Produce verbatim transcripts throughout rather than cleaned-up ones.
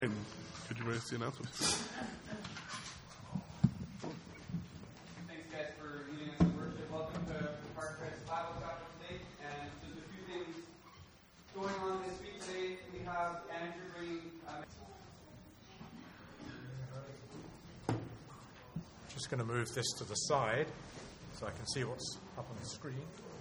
Could you raise the announcement? Thanks, guys, for leading us in worship. Welcome to Parkcrest Bible Chapel today. And just a few things going on this week today. We have Andrew bringing. Um, Just going to move this to the side so I can see what's up on the screen.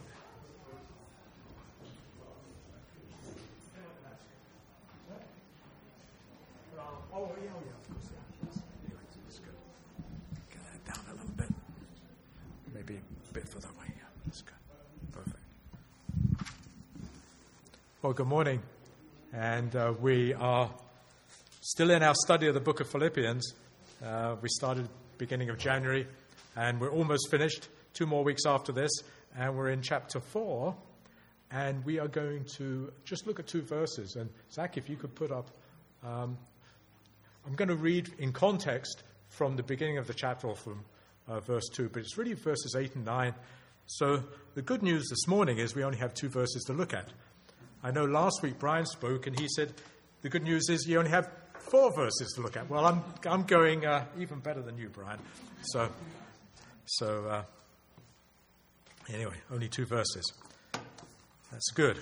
Oh, yeah, yeah, of course, yeah. Anyway, that's good. Get that down a little bit. Maybe a bit further away. Yeah, that's good. Perfect. Well, good morning. And uh, we are still in our study of the book of Philippians. Uh, we started beginning of January, and we're almost finished. Two more weeks after this, and we're in chapter four. And we are going to just look at two verses. And Zach, if you could put up... Um, I'm going to read in context from the beginning of the chapter, or from uh, verse two, but it's really verses eight and nine. So the good news this morning is we only have two verses to look at. I know last week Brian spoke and he said the good news is you only have four verses to look at. Well, I'm I'm going uh, even better than you, Brian. So, so uh, anyway, only two verses. That's good.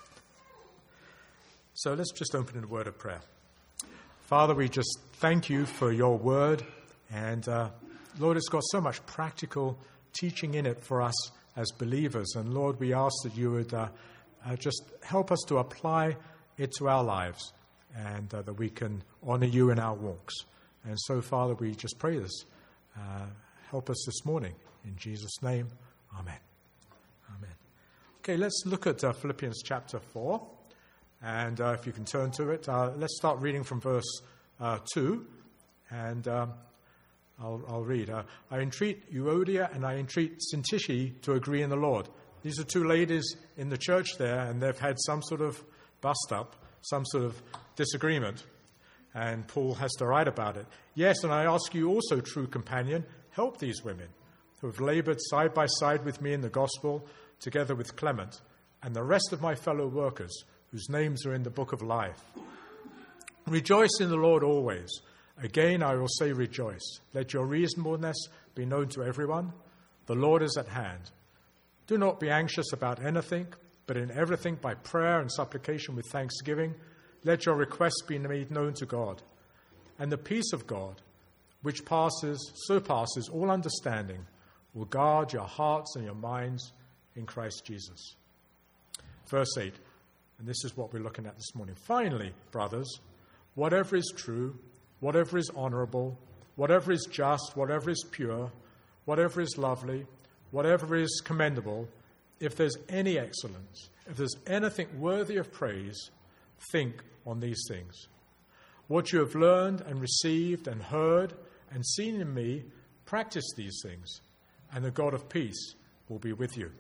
So let's just open in a word of prayer. Father, we just thank you for your word, and uh, Lord, it's got so much practical teaching in it for us as believers, and Lord, we ask that you would uh, uh, just help us to apply it to our lives, and uh, that we can honor you in our walks. And so, Father, we just pray this. Uh, help us this morning. In Jesus' name, amen. Amen. Okay, let's look at uh, Philippians chapter four. And uh, if you can turn to it, uh, let's start reading from verse uh, two. And um, I'll, I'll read. Uh, I entreat Euodia and I entreat Syntyche to agree in the Lord. These are two ladies in the church there, and they've had some sort of bust-up, some sort of disagreement. And Paul has to write about it. Yes, and I ask you also, true companion, help these women who have labored side by side with me in the gospel, together with Clement and the rest of my fellow workers, whose names are in the book of life. Rejoice in the Lord always. Again, I will say rejoice. Let your reasonableness be known to everyone. The Lord is at hand. Do not be anxious about anything, but in everything by prayer and supplication with thanksgiving, let your requests be made known to God. And the peace of God, which passes, surpasses all understanding, will guard your hearts and your minds in Christ Jesus. Verse eight. And this is what we're looking at this morning. Finally, brothers, whatever is true, whatever is honorable, whatever is just, whatever is pure, whatever is lovely, whatever is commendable, if there's any excellence, if there's anything worthy of praise, think on these things. What you have learned and received and heard and seen in me, practice these things, and the God of peace will be with you.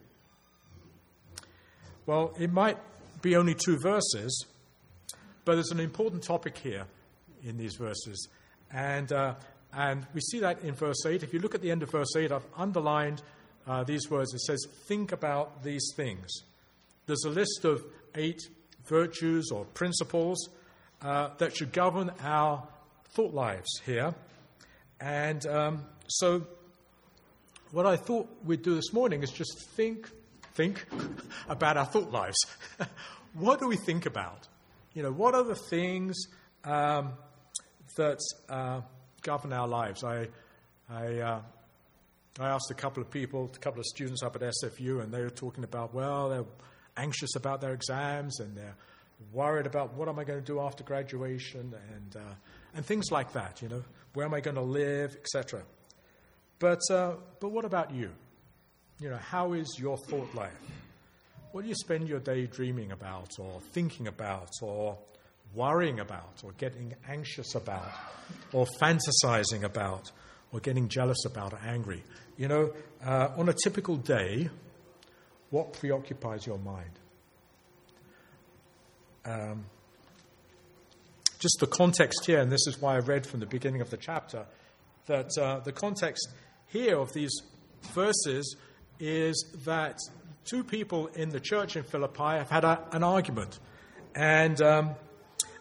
Well, it might be only two verses, but there's an important topic here in these verses. And uh, and we see that in verse eight. If you look at the end of verse eight, I've underlined uh, these words. It says, think about these things. There's a list of eight virtues or principles uh, that should govern our thought lives here. And um, so what I thought we'd do this morning is just think think about our thought lives. What do we think about? You know, what are the things um, that uh, govern our lives? I I, uh, I asked a couple of people, a couple of students up at S F U, and they were talking about, well, they're anxious about their exams, and they're worried about what am I going to do after graduation, and uh, and things like that. You know, where am I going to live, et cetera. But uh, but what about you? You know, how is your thought life? What do you spend your day dreaming about, or thinking about, or worrying about, or getting anxious about, or fantasizing about, or getting jealous about, or angry? You know, uh, on a typical day, what preoccupies your mind? Um, just the context here, and this is why I read from the beginning of the chapter, that uh, the context here of these verses is that two people in the church in Philippi have had a, an argument. And um,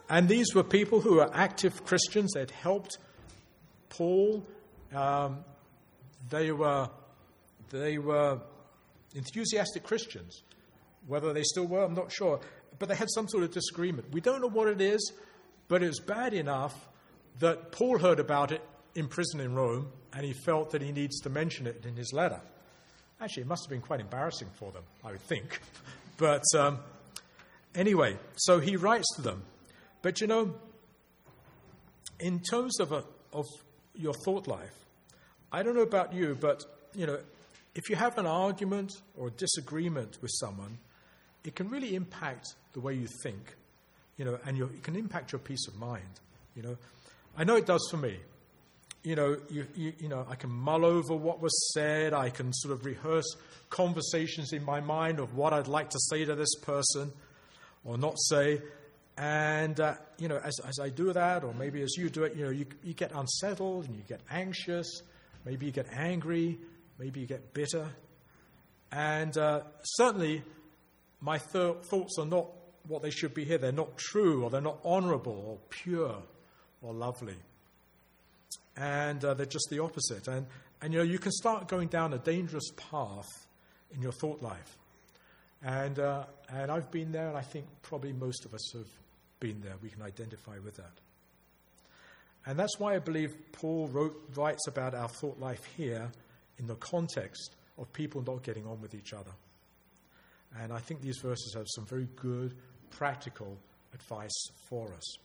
And these were people who were active Christians. They'd helped Paul. Um, they were they were enthusiastic Christians. Whether they still were, I'm not sure. But they had some sort of disagreement. We don't know what it is, but it was bad enough that Paul heard about it in prison in Rome, and he felt that he needs to mention it in his letter. Actually, it must have been quite embarrassing for them, I would think. But um, anyway, so he writes to them. But, you know, in terms of a, of your thought life, I don't know about you, but, you know, if you have an argument or a disagreement with someone, it can really impact the way you think, you know, and your, it can impact your peace of mind, you know. I know it does for me. You know, you, you, you know, I can mull over what was said. I can sort of rehearse conversations in my mind of what I'd like to say to this person or not say. And, uh, you know, as, as I do that, or maybe as you do it, you know, you, you get unsettled and you get anxious. Maybe you get angry. Maybe you get bitter. And uh, certainly my th- thoughts are not what they should be here. They're not true, or they're not honorable or pure or lovely. And uh, they're just the opposite. And, and, you know, you can start going down a dangerous path in your thought life. And, uh, and I've been there, and I think probably most of us have been there. We can identify with that. And that's why I believe Paul wrote, writes about our thought life here in the context of people not getting on with each other. And I think these verses have some very good, practical advice for us.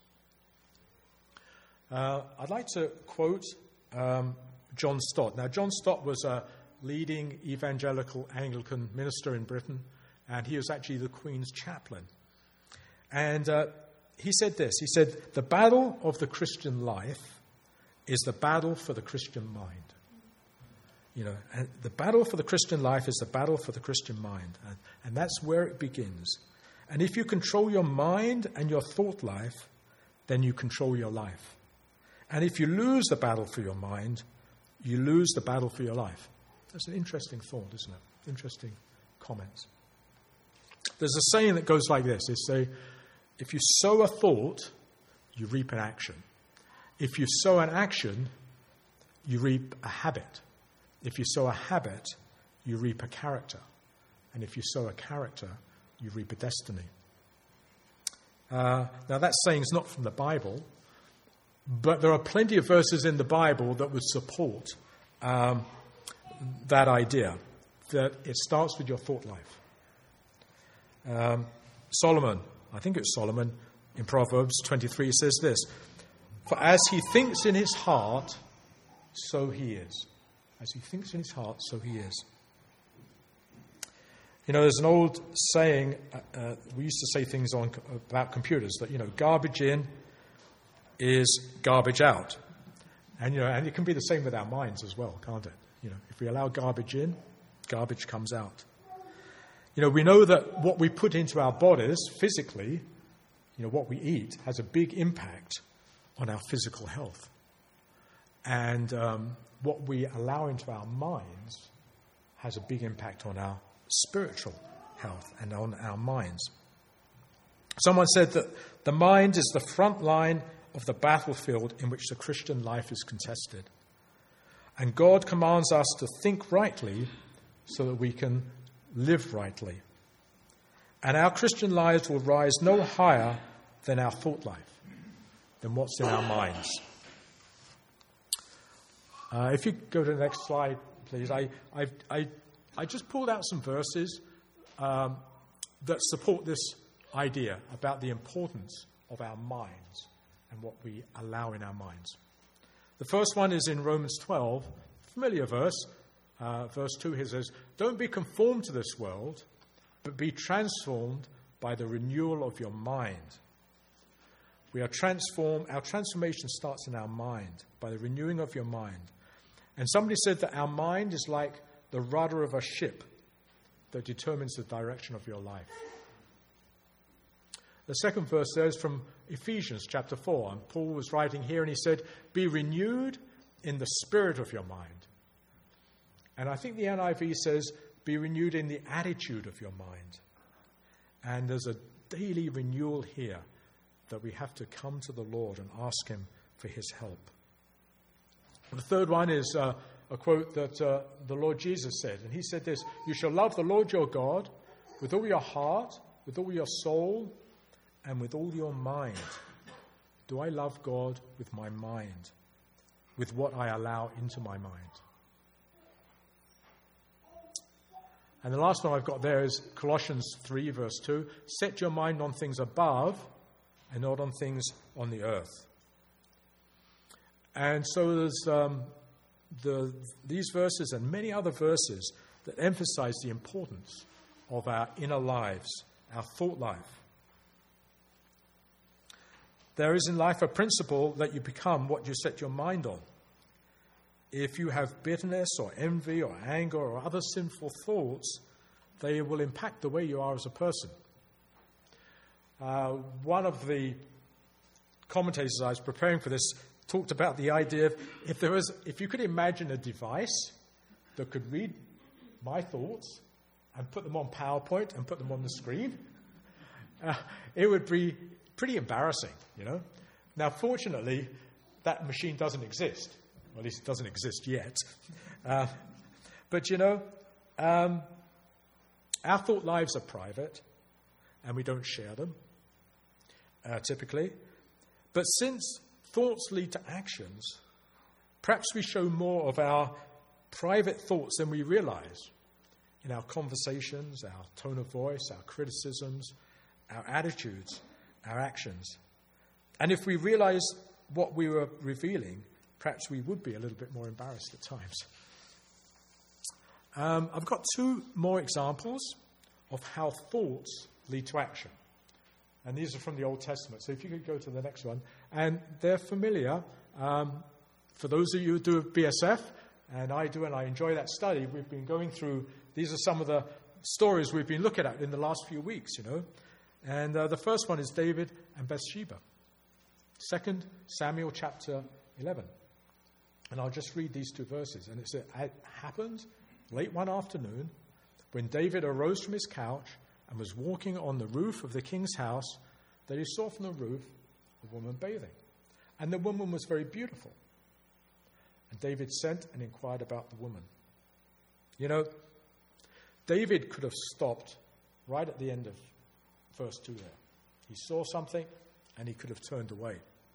Uh, I'd like to quote um, John Stott. Now, John Stott was a leading evangelical Anglican minister in Britain, and he was actually the Queen's chaplain. And uh, he said this. He said, "The battle of the Christian life is the battle for the Christian mind." You know, and the battle for the Christian life is the battle for the Christian mind. And, and that's where it begins. And if you control your mind and your thought life, then you control your life. And if you lose the battle for your mind, you lose the battle for your life. That's an interesting thought, isn't it? Interesting comments. There's a saying that goes like this. They say, if you sow a thought, you reap an action. If you sow an action, you reap a habit. If you sow a habit, you reap a character. And if you sow a character, you reap a destiny. Uh, now, that saying's not from the Bible, but there are plenty of verses in the Bible that would support um, that idea, that it starts with your thought life. Um, Solomon, I think it's Solomon, in Proverbs twenty-three says this, "For as he thinks in his heart, so he is." As he thinks in his heart, so he is. You know, there's an old saying, uh, uh, we used to say things on about computers, that, you know, garbage in is garbage out. And, you know, and it can be the same with our minds as well, can't it? You know, if we allow garbage in, garbage comes out. You know, we know that what we put into our bodies physically, you know, what we eat, has a big impact on our physical health. And um, what we allow into our minds has a big impact on our spiritual health and on our minds. Someone said that the mind is the front line of the battlefield in which the Christian life is contested. And God commands us to think rightly so that we can live rightly. And our Christian lives will rise no higher than our thought life, than what's in our minds. Uh, if you go to the next slide, please. I, I, I, I just pulled out some verses um, that support this idea about the importance of our minds and what we allow in our minds. The first one is in Romans twelve, familiar verse. Uh, verse two, he says, "Don't be conformed to this world, but be transformed by the renewal of your mind." We are transformed, our transformation starts in our mind, by the renewing of your mind. And somebody said that our mind is like the rudder of a ship that determines the direction of your life. The second verse says from Ephesians chapter four, and Paul was writing here, and he said, "Be renewed in the spirit of your mind." And I think the N I V says, "Be renewed in the attitude of your mind." And there's a daily renewal here that we have to come to the Lord and ask him for his help. And the third one is uh, a quote that uh, the Lord Jesus said. And he said this: "You shall love the Lord your God with all your heart, with all your soul, and with all your mind." Do I love God with my mind, with what I allow into my mind? And the last one I've got there is Colossians three, verse two. "Set your mind on things above and not on things on the earth." And so there's um, the, these verses and many other verses that emphasize the importance of our inner lives, our thought life. There is in life a principle that you become what you set your mind on. If you have bitterness or envy or anger or other sinful thoughts, they will impact the way you are as a person. Uh, one of the commentators I was preparing for this talked about the idea of if there was, if you could imagine a device that could read my thoughts and put them on PowerPoint and put them on the screen, uh, it would be pretty embarrassing, you know. Now, fortunately, that machine doesn't exist. Well, at least it doesn't exist yet. Uh, but, you know, um, our thought lives are private, and we don't share them, uh, typically. But since thoughts lead to actions, perhaps we show more of our private thoughts than we realize in our conversations, our tone of voice, our criticisms, our attitudes, our actions. And if we realize what we were revealing, perhaps we would be a little bit more embarrassed at times. Um, I've got two more examples of how thoughts lead to action. And these are from the Old Testament. So if you could go to the next one. And they're familiar. Um, for those of you who do B S F, and I do, and I enjoy that study, we've been going through, these are some of the stories we've been looking at in the last few weeks, you know. And uh, the first one is David and Bathsheba. Second Samuel chapter eleven. And I'll just read these two verses. And it said, "It happened late one afternoon when David arose from his couch and was walking on the roof of the king's house that he saw from the roof a woman bathing. And the woman was very beautiful. And David sent and inquired about the woman." You know, David could have stopped right at the end of verse two there. He saw something and he could have turned away.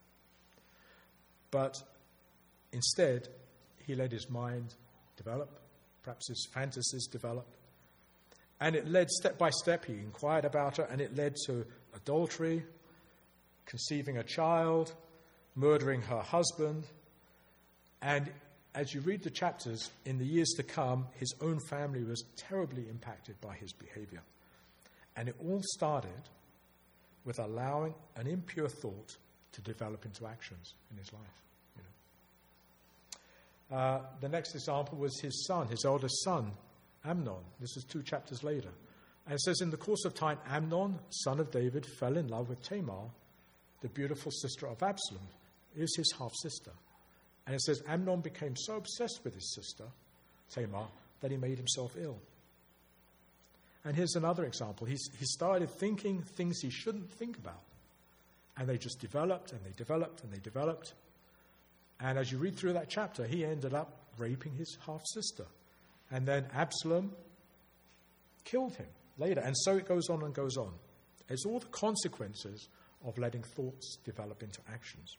But instead, he let his mind develop, perhaps his fantasies develop. And it led step by step. He inquired about her, and it led to adultery, conceiving a child, murdering her husband. And as you read the chapters, in the years to come, his own family was terribly impacted by his behavior. And it all started with allowing an impure thought to develop into actions in his life. You know. Uh, the next example was his son, his eldest son, Amnon. This is two chapters later. And it says, "In the course of time, Amnon, son of David, fell in love with Tamar, the beautiful sister of Absalom." It is his half-sister. And it says, Amnon became so obsessed with his sister, Tamar, that he made himself ill. And here's another example. He's, he started thinking things he shouldn't think about. And they just developed, and they developed, and they developed. And as you read through that chapter, he ended up raping his half-sister. And then Absalom killed him later. And so it goes on and goes on. It's all the consequences of letting thoughts develop into actions.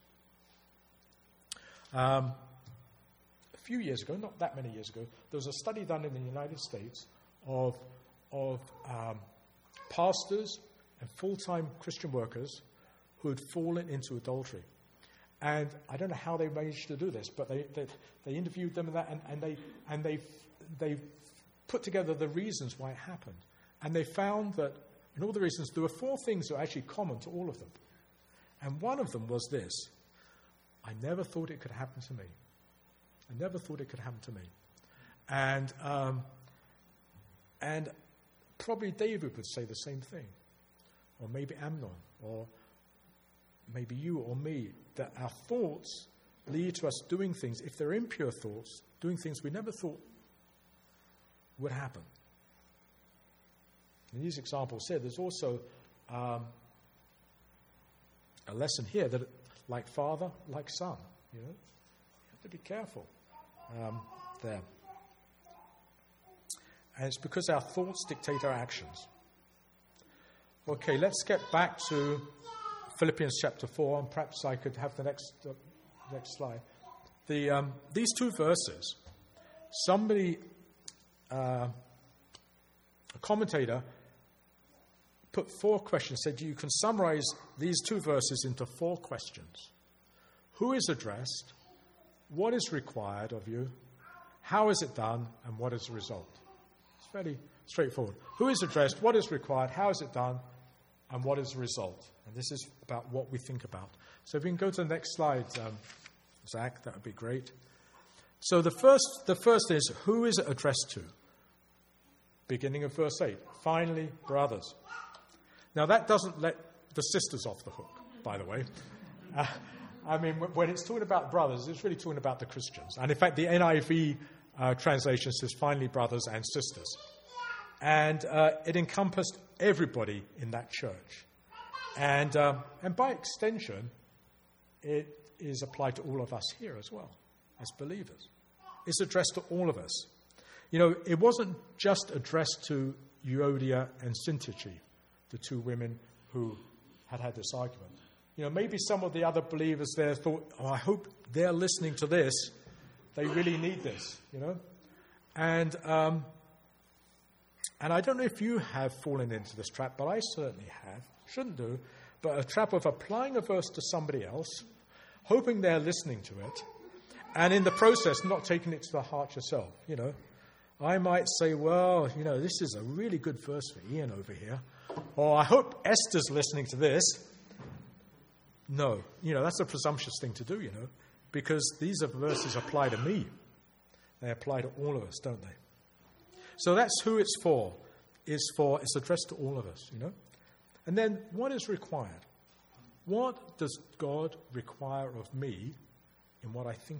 Um, a few years ago, not that many years ago, there was a study done in the United States of, of um, pastors and full-time Christian workers who had fallen into adultery. And I don't know how they managed to do this, but they they, they interviewed them and that, and, and they and they they put together the reasons why it happened. And they found that in all the reasons, there were four things that were actually common to all of them. And one of them was this: I never thought it could happen to me. I never thought it could happen to me. And um, and probably David would say the same thing, or maybe Amnon, or maybe you or me, that our thoughts lead to us doing things, if they're impure thoughts, doing things we never thought would happen. In these examples here, there's also um, a lesson here that, like father, like son, you know, you have to be careful um, there. And it's because our thoughts dictate our actions. Okay, let's get back to Philippians chapter four, and perhaps I could have the next uh, next slide. The um, these two verses, somebody, uh, a commentator, put four questions, said you can summarize these two verses into four questions. Who is addressed? What is required of you? How is it done? And what is the result? It's fairly straightforward. Who is addressed? What is required? How is it done? And what is the result? And this is about what we think about. So if we can go to the next slide, um, Zach, that would be great. So the first, the first is, who is it addressed to? Beginning of verse eight. Finally, brothers. Now that doesn't let the sisters off the hook, by the way. Uh, I mean, when it's talking about brothers, it's really talking about the Christians. And in fact, the N I V uh, translation says, finally, brothers and sisters. And uh, it encompassed everybody in that church. And, um, and by extension, it is applied to all of us here as well, as believers. It's addressed to all of us. You know, it wasn't just addressed to Euodia and Syntyche, the two women who had had this argument. You know, maybe some of the other believers there thought, oh, I hope they're listening to this. They really need this, you know. And um, and I don't know if you have fallen into this trap, but I certainly have. Shouldn't do. But a trap of applying a verse to somebody else, hoping they're listening to it, and in the process not taking it to the heart yourself, you know. I might say, well, you know, this is a really good verse for Ian over here. Or I hope Esther's listening to this. No, you know, that's a presumptuous thing to do, you know, because these are verses apply to me. They apply to all of us, don't they? So that's who it's for. It's for, it's addressed to all of us, you know. And then what is required? What does God require of me in what I think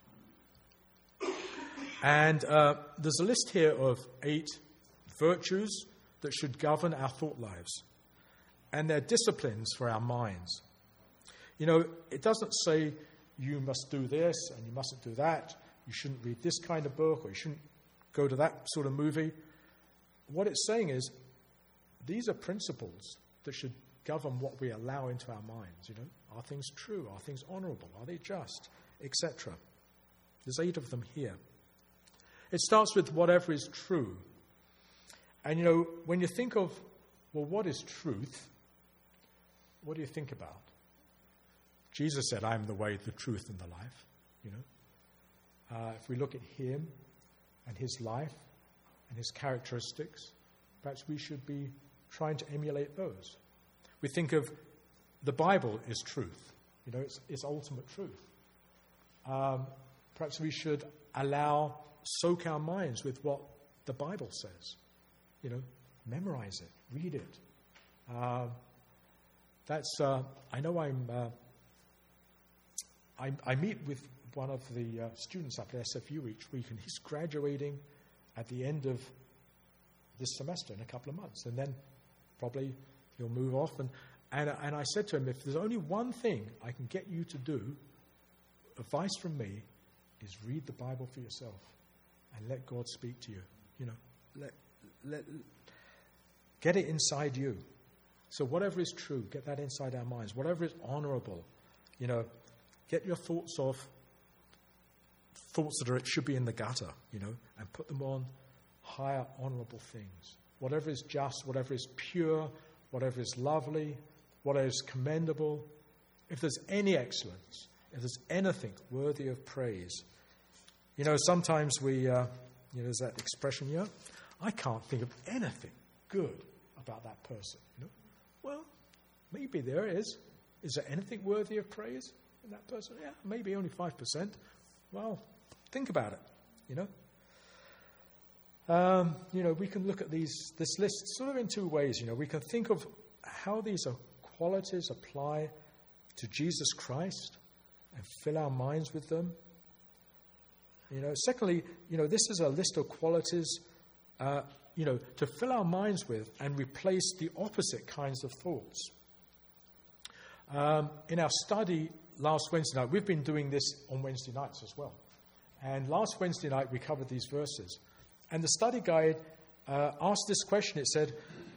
about? And uh, there's a list here of eight virtues that should govern our thought lives. And they're disciplines for our minds. You know, it doesn't say you must do this and you mustn't do that. You shouldn't read this kind of book or you shouldn't go to that sort of movie. What it's saying is these are principles that should govern what we allow into our minds, you know. Are things true? Are things honorable? Are they just? Etc. There's eight of them here. It starts with whatever is true. And, you know, when you think of, well, what is truth? What do you think about? Jesus said, I am the way, the truth, and the life, you know. Uh, if we look at him and his life and his characteristics, perhaps we should be trying to emulate those. We think of the Bible is truth. You know, it's, it's ultimate truth. Um, perhaps we should allow, soak our minds with what the Bible says. You know, memorize it, read it. Uh, that's, uh, I know I'm, uh, I, I meet with one of the uh, students up at S F U each week, and he's graduating at the end of this semester in a couple of months. And then probably he'll move off. And, and, and I said to him, if there's only one thing I can get you to do, advice from me, is read the Bible for yourself and let God speak to you. You know, let, let, get it inside you. So whatever is true, get that inside our minds. Whatever is honorable, you know, get your thoughts off thoughts that are, it should be in the gutter, you know, and put them on higher, honorable things. Whatever is just, whatever is pure, whatever is lovely, whatever is commendable. If there's any excellence, if there's anything worthy of praise. You know, sometimes we, uh, you know, there's that expression, you know, I can't think of anything good about that person. You know, well, maybe there is. Is there anything worthy of praise in that person? Yeah, maybe only five percent. Well, think about it, you know. Um, you know, we can look at these this list sort of in two ways. You know, we can think of how these are qualities apply to Jesus Christ and fill our minds with them. You know, secondly, you know, this is a list of qualities, uh, you know, to fill our minds with and replace the opposite kinds of thoughts. Um, in our study last Wednesday night, we've been doing this on Wednesday nights as well. And last Wednesday night, we covered these verses. And the study guide uh, asked this question. It said,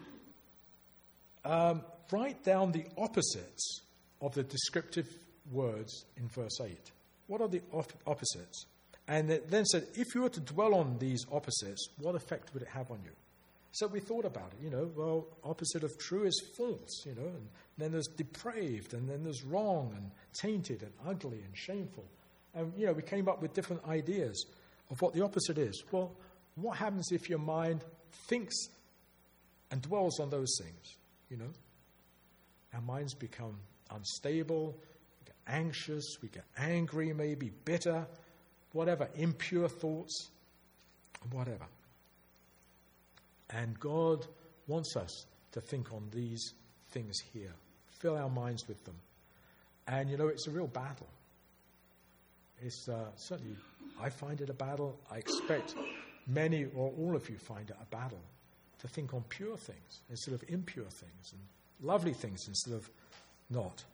um, write down the opposites of the descriptive words in verse eight. What are the op- opposites? And it then said, if you were to dwell on these opposites, what effect would it have on you? So we thought about it, you know, well, opposite of true is false, you know, and then there's depraved, and then there's wrong and tainted and ugly and shameful. And, you know, we came up with different ideas of what the opposite is. Well, what happens if your mind thinks and dwells on those things, you know? Our minds become unstable, we get anxious, we get angry maybe, bitter, whatever, impure thoughts, whatever. And God wants us to think on these things here. Fill our minds with them. And, you know, it's a real battle. It's uh, certainly, I find it a battle. I expect many or all of you find it a battle to think on pure things instead of impure things, and lovely things instead of not.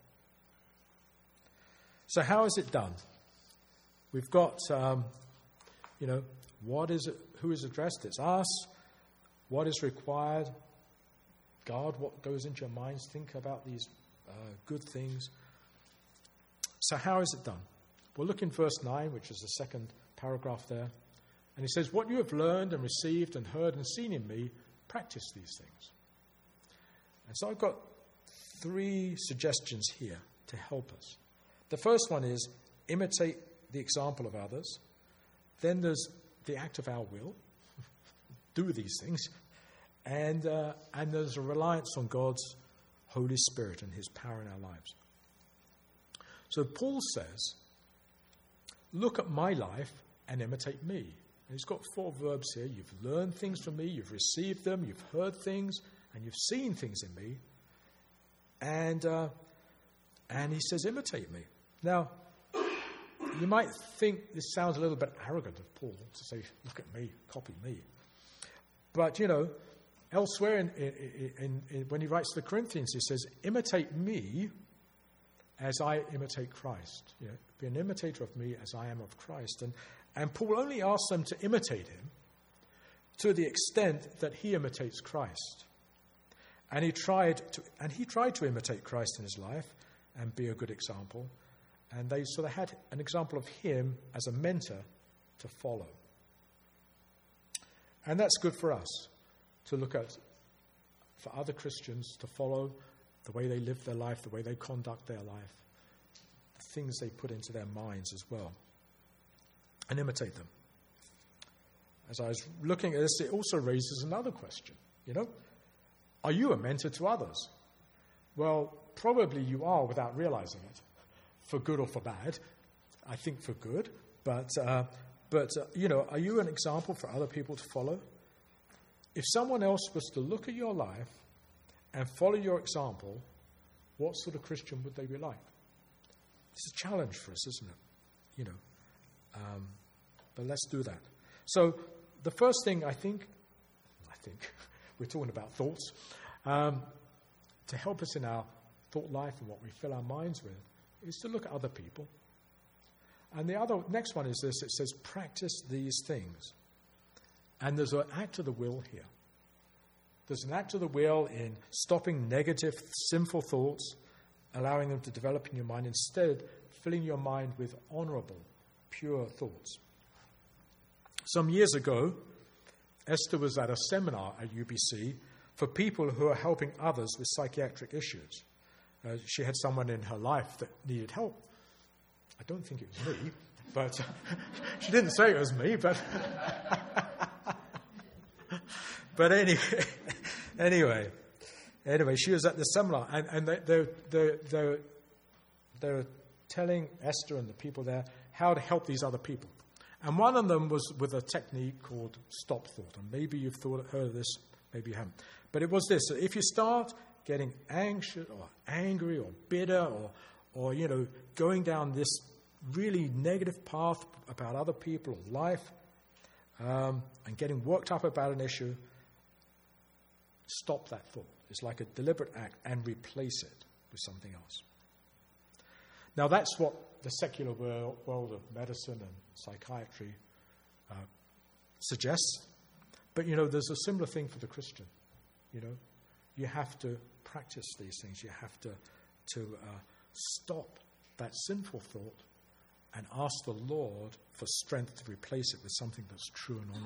So how is it done? We've got, um, you know, what is it, who is addressed? It's us. What is required? Guard what goes into your minds. Think about these uh, good things. So how is it done? Well, look in verse nine, which is the second paragraph there. And he says, what you have learned and received and heard and seen in me, practice these things. And so I've got three suggestions here to help us. The first one is imitate the example of others. Then there's the act of our will. Do these things. And, uh, and there's a reliance on God's Holy Spirit and his power in our lives. So Paul says, look at my life and imitate me. And he's got four verbs here. You've learned things from me, you've received them, you've heard things, and you've seen things in me. And, uh, and he says, imitate me. Now, you might think this sounds a little bit arrogant of Paul to say, look at me, copy me. But, you know, elsewhere in, in, in, in, when he writes to the Corinthians, he says, imitate me as I imitate Christ. You know, be an imitator of me as I am of Christ. And, and Paul only asks them to imitate him to the extent that he imitates Christ. And he tried to, and he tried to imitate Christ in his life and be a good example. And they so they had an example of him as a mentor to follow. And that's good for us to look at, for other Christians to follow the way they live their life, the way they conduct their life, the things they put into their minds as well, and imitate them. As I was looking at this, it also raises another question, you know. Are you a mentor to others? Well, probably you are without realizing it, for good or for bad. I think for good, but, uh, but uh, you know, are you an example for other people to follow? If someone else was to look at your life and follow your example, what sort of Christian would they be like? It's a challenge for us, isn't it? You know, um, but let's do that. So the first thing I think, I think, we're talking about thoughts, um, to help us in our thought life and what we fill our minds with, is to look at other people. And the other next one is this, it says, practice these things. And there's an act of the will here. There's an act of the will in stopping negative, sinful thoughts, allowing them to develop in your mind, instead filling your mind with honorable, pure thoughts. Some years ago, Esther was at a seminar at U B C for people who are helping others with psychiatric issues. Uh, she had someone in her life that needed help. I don't think it was me, but she didn't say it was me, but but anyway, anyway, anyway, she was at the seminar, and, and they, they, they, they, they were telling Esther and the people there how to help these other people. And one of them was with a technique called stop thought. And maybe you've thought, heard of this, maybe you haven't. But it was this: if you start getting anxious or angry or bitter or, or you know, going down this really negative path about other people or life, um, and getting worked up about an issue, stop that thought. It's like a deliberate act and replace it with something else. Now, that's what the secular world, world of medicine and psychiatry uh, suggests. But, you know, there's a similar thing for the Christian. You know, you have to practice these things. You have to, to uh, stop that sinful thought and ask the Lord for strength to replace it with something that's true and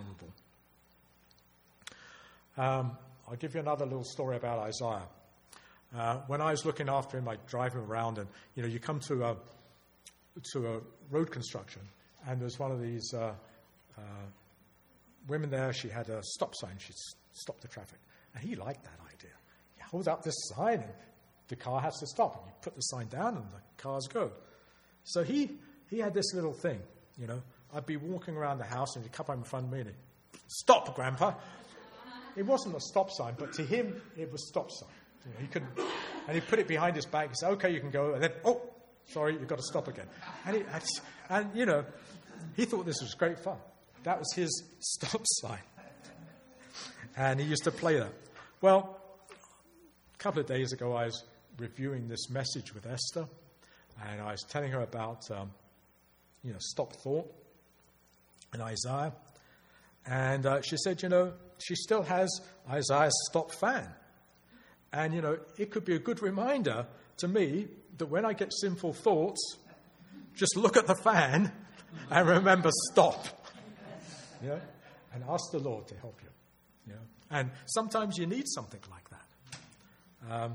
honorable. Um, I'll give you another little story about Isaiah. Uh, when I was looking after him, like driving around, and you know, you come to a to a road construction, and there's one of these uh, uh, women there. She had a stop sign. She stopped the traffic, and he liked that idea. He holds up this sign, and the car has to stop. And you put the sign down, and the cars go. So he he had this little thing. You know, I'd be walking around the house, and he'd come up in front of me, and he'd, "Stop, Grandpa." It wasn't a stop sign, but to him, it was stop sign. You know, he couldn't, and he put it behind his back. He said, "Okay, you can go." And then, "Oh, sorry, you've got to stop again." And, he, and, and you know, he thought this was great fun. That was his stop sign, and he used to play that. Well, a couple of days ago, I was reviewing this message with Esther, and I was telling her about, um, you know, stop thought in Isaiah, and uh, she said, you know, she still has Isaiah's stop fan. And, you know, it could be a good reminder to me that when I get sinful thoughts, just look at the fan and remember stop. You know, and ask the Lord to help you. You know? And sometimes you need something like that. Um,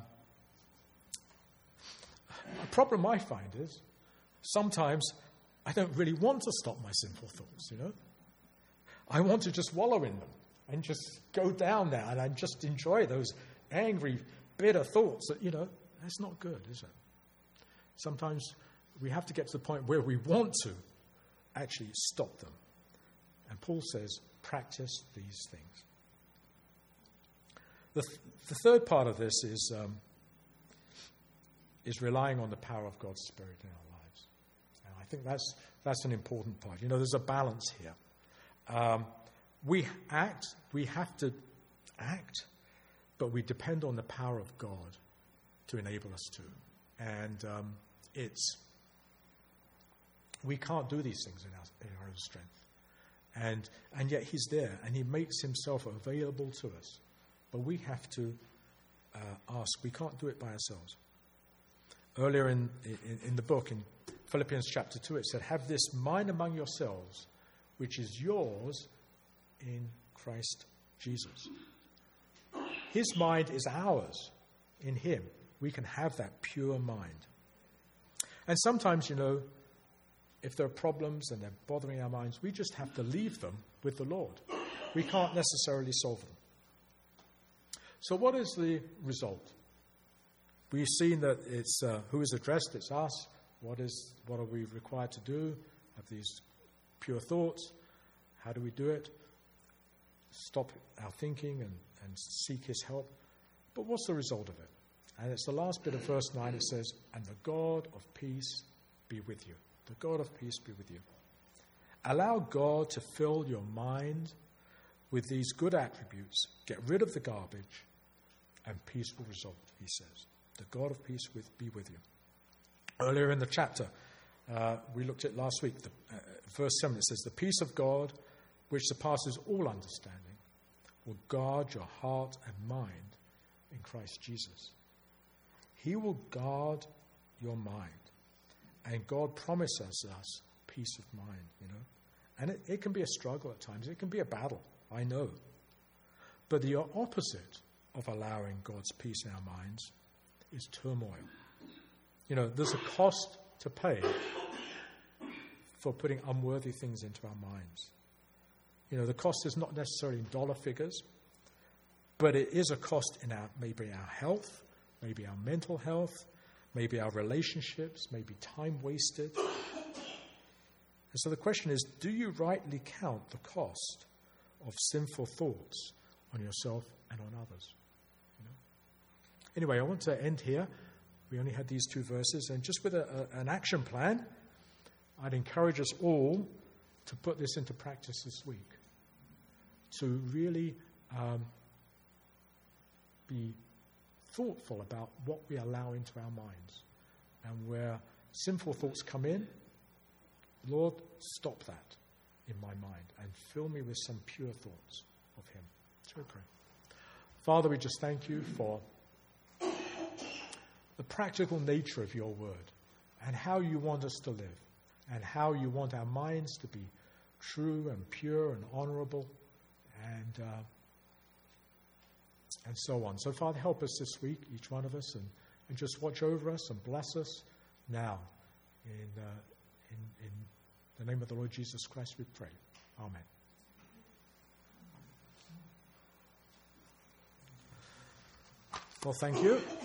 a problem I find is sometimes I don't really want to stop my sinful thoughts, you know. I want to just wallow in them and just go down there and I just enjoy those angry, bitter thoughts that, you know, that's not good, is it? Sometimes we have to get to the point where we want to actually stop them. And Paul says, practice these things. The, th- the third part of this is, um, is relying on the power of God's Spirit in our lives. And I think that's, that's an important part. You know, there's a balance here. Um, we act, we have to act, but we depend on the power of God to enable us to. And um, it's, we can't do these things in our, in our own strength. And and yet he's there, and he makes himself available to us. But we have to uh, ask. We can't do it by ourselves. Earlier in, in, in the book, in Philippians chapter two, it said, have this mind among yourselves, which is yours in Christ Jesus. His mind is ours in him. We can have that pure mind. And sometimes, you know, if there are problems and they're bothering our minds, we just have to leave them with the Lord. We can't necessarily solve them. So what is the result? We've seen that it's uh, who is addressed, it's us. What is what are we required to do? Have these pure thoughts. How do we do it? Stop our thinking and, and seek his help. But what's the result of it? And it's the last bit of verse nine. It says, and the God of peace be with you. The God of peace be with you. Allow God to fill your mind with these good attributes. Get rid of the garbage, and peace will result, he says. The God of peace with, be with you. Earlier in the chapter, uh, we looked at last week, the, uh, verse seven, it says, the peace of God, which surpasses all understanding, will guard your heart and mind in Christ Jesus. He will guard your mind. And God promises us peace of mind, you know. And it, it can be a struggle at times. It can be a battle, I know. But the opposite of allowing God's peace in our minds is turmoil. You know, there's a cost to pay for putting unworthy things into our minds. You know, the cost is not necessarily in dollar figures, but it is a cost in our maybe our health, maybe our mental health, maybe our relationships, maybe time wasted. And so the question is, do you rightly count the cost of sinful thoughts on yourself and on others? You know? Anyway, I want to end here. We only had these two verses. And just with a, a, an action plan, I'd encourage us all to put this into practice this week. To really um, be thoughtful about what we allow into our minds and where sinful thoughts come in, Lord, stop that in my mind and fill me with some pure thoughts of him. Shall we pray? Father, we just thank you for the practical nature of your word and how you want us to live and how you want our minds to be true and pure and honorable and uh, and so on. So, Father, help us this week, each one of us, and, and just watch over us and bless us now. In, uh, in, in the name of the Lord Jesus Christ we pray. Amen. Well, thank you.